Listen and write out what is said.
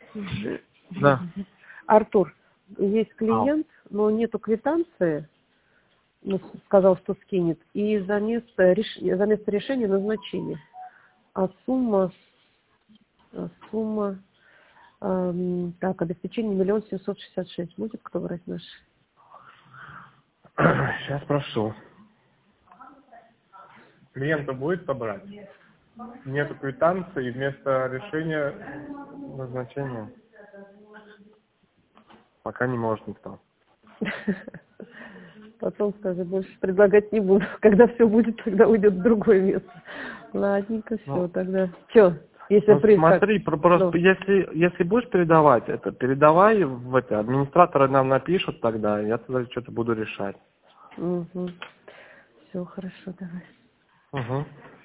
Да. Артур, есть клиент, но нету квитанции, ну, сказал, что скинет, и за место решения назначения. А сумма, так, обеспечение 1 766 000. Будет кто брать наш? Сейчас прошу. Клиента будет собрать? Нету квитанции, вместо решения назначения пока не может никто. Потом скажи, больше предлагать не буду. Когда все будет, тогда уйдет в другое место. Ладненько, все, тогда. Че, если Смотри, просто если будешь передавать это, передавай в это, администраторы нам напишут тогда, я тогда что-то буду решать. Угу. Все, хорошо, давай. Угу.